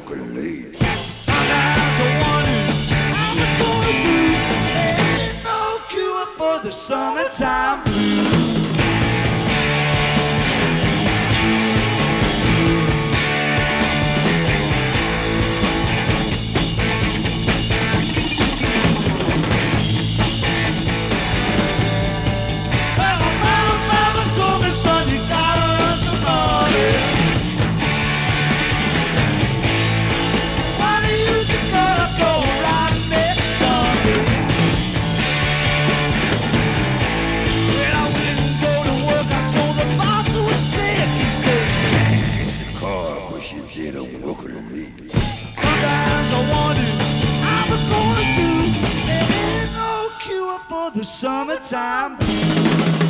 working late. Sometimes I wonder how we're gonna do. There ain't no cure for the summertime blues. Sometimes I wonder how we're gonna do. There ain't no cure for the summertime blues.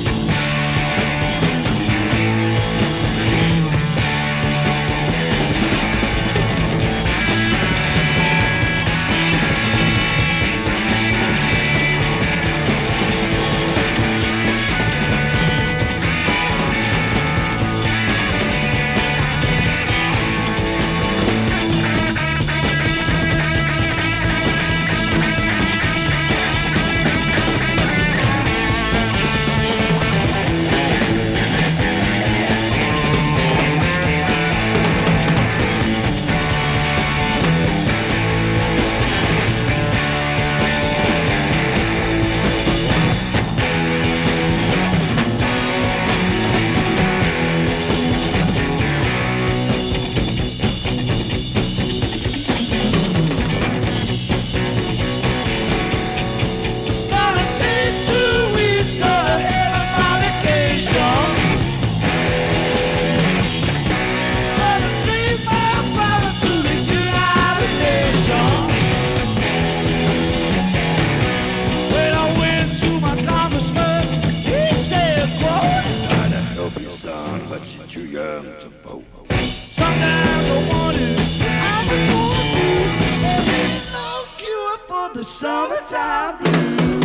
But you're too young to vote. Sometimes I wonder how we're gonna do. There ain't no cure for the summertime blues.